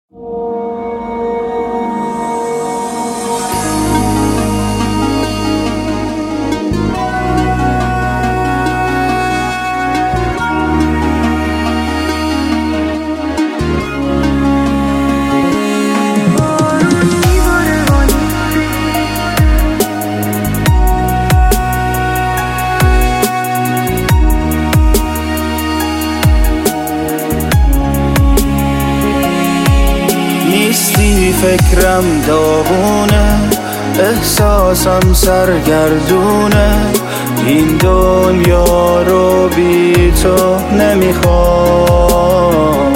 نیستی فکرم داغونه، احساسم سرگردونه، این دنیا رو بی تو نمیخوام،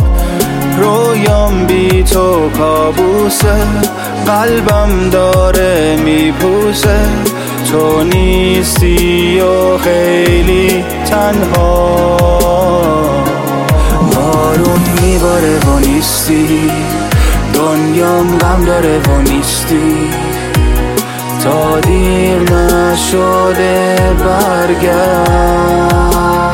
رویام بی تو کابوسه، قلبم داره میپوسه، تو نیستی و خیلی تنها، بارون میباره و نیستی، دنیام غم داره و نیستی، تا دیر نشده برگرد،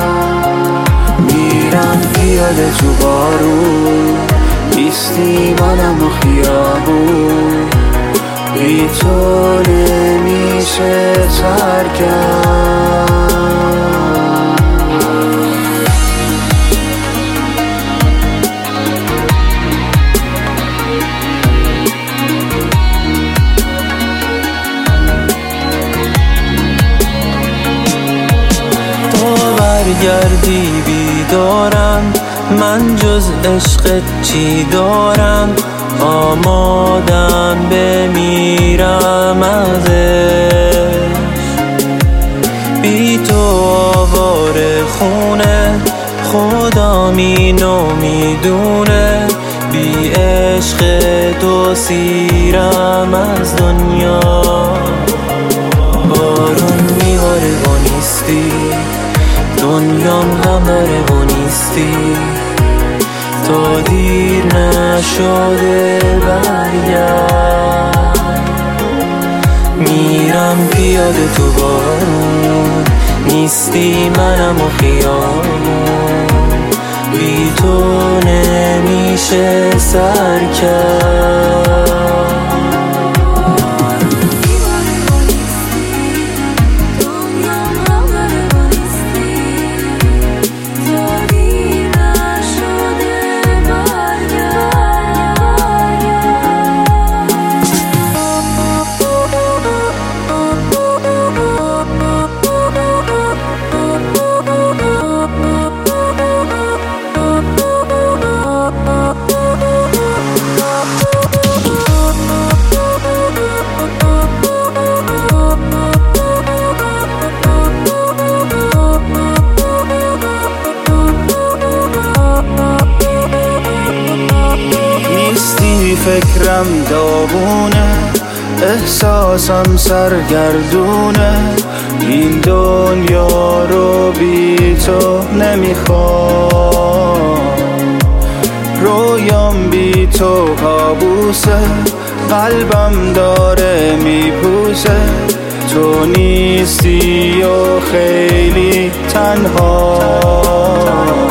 میرم پیاده تو بارون، نیستی منم و خیابون، بی تو نمیشه سر کرد. برگردی بیدارم، من جز عشقت چی دارم، آمادم بمیرم ازش، بی تو آواره خونه، خودم اینو میدونه، بی عشق تو سیرم از دنیا، بارون میباره و نیستی، دنیام غم داره و نیستی، تا دیر نشده برگرد، میرم پیاده تو بارون، نیستی منم و خیابون، بی تو نمیشه سر کرد. فکرم داغونه، احساسم سرگردونه، این دنیا رو بی تو نمیخوام، رویام بی تو کابوسه، قلبم داره میپوسه، تو نیستی و خیلی تنها.